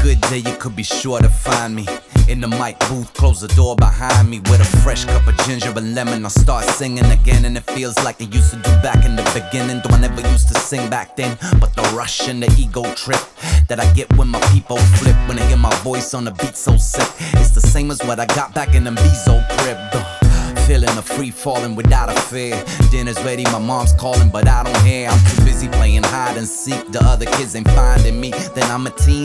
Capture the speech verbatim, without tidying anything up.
good day, you could be sure to find me in the mic booth, close the door behind me with a fresh cup of ginger and lemon. I'll start singing again, and it feels like I used to do back in the beginning. Though I never used to sing back then, but the rush and the ego trip that I get when my people flip, when I hear my voice on the beat so sick, it's the same as what I got back in the Bezo crib. Feeling a free falling without a fear. Dinner's ready, my mom's calling, but I don't hear. I'm too busy playing hide and seek. The other kids ain't finding me. Then I'm a teen